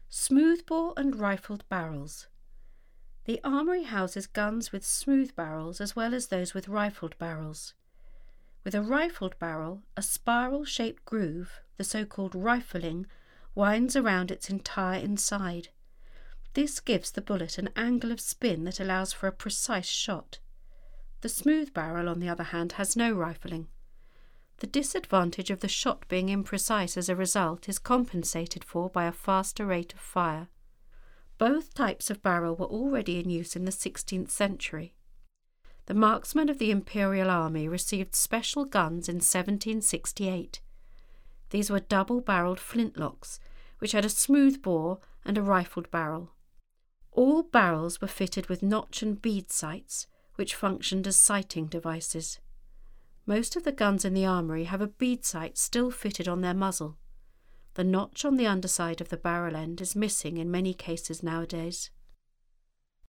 Smoothbore and rifled barrels. The armoury houses guns with smooth barrels as well as those with rifled barrels. With a rifled barrel, a spiral-shaped groove, the so-called rifling, winds around its entire inside. This gives the bullet an angle of spin that allows for a precise shot. The smooth barrel, on the other hand, has no rifling. The disadvantage of the shot being imprecise as a result is compensated for by a faster rate of fire. Both types of barrel were already in use in the 16th century. The marksmen of the Imperial Army received special guns in 1768. These were double-barreled flintlocks, which had a smooth bore and a rifled barrel. All barrels were fitted with notch and bead sights, which functioned as sighting devices. Most of the guns in the armoury have a bead sight still fitted on their muzzle. The notch on the underside of the barrel end is missing in many cases nowadays.